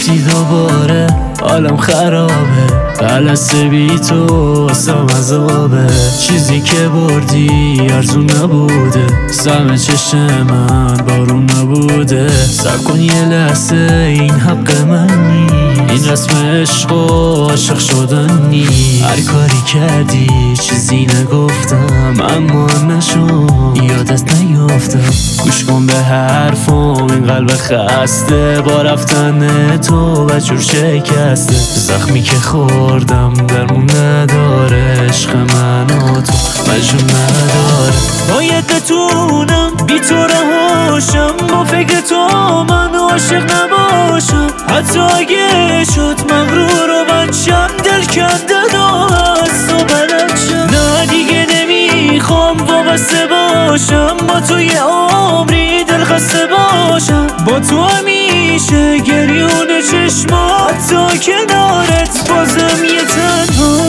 رفتی دوباره حالم خرابه، جلسه بی تو واسم عذابه. چیزی که بردی ارزون نبوده، سهم چشم من بارون نبوده. صبر کن یه لحظه این حق من نی، این رسم عشق و عاشق شدن نی. هر کاری کردی چیزی نگفتم، اما نشون یادت نیافتم. گوش کن به حرفم، این قلب خسته با رفتن تو و جور شکسته. زخمی که خوردم درمون نداره، عشق من و تو مجنون نداره. باید بتونم بی تو رهاشم، با فکر تو من عاشق نباشم. حتی اگه شد مغرور و بچم، دل کندن و از تو بلند شم. نه دیگه نمیخوام وابسته باشم، با تو یه عمری دل خسته باشم. با تو همیشه گریون چشمات، تا کنارت بازم یه تنها.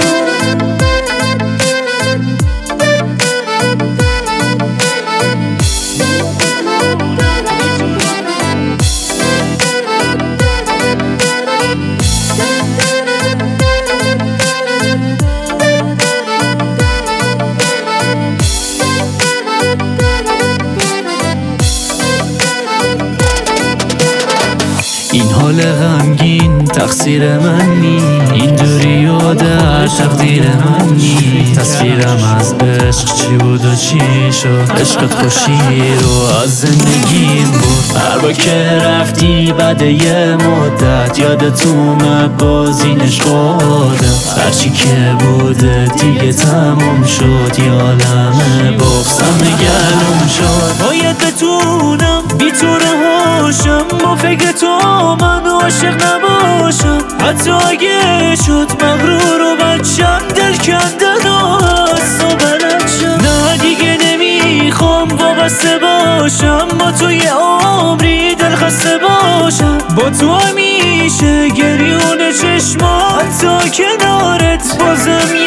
این حال غمگین تقصیر من نی، این دوری و در تقدیر من نی. تصویرم از عشق چی بود و چی شد، عشقت خوشی رو از زندگیم بود. هر با که رفتی بعد یه مدت، یادت اومد بازینش خودم. هرچی که بوده دیگه تموم شد، یه عالمه بغضم گلوم شد. باید بتونم بی تو رهاشم، با فکر تو من عاشق نباشم. حتی اگه شد مغرور و بچم، دل کندن و از تو بلند شم. نه دیگه نمیخوام وابسته باشم، با تو یه عمری دل خسته باشم. با تو همیشه گریون چشمات، تا کنارت بازم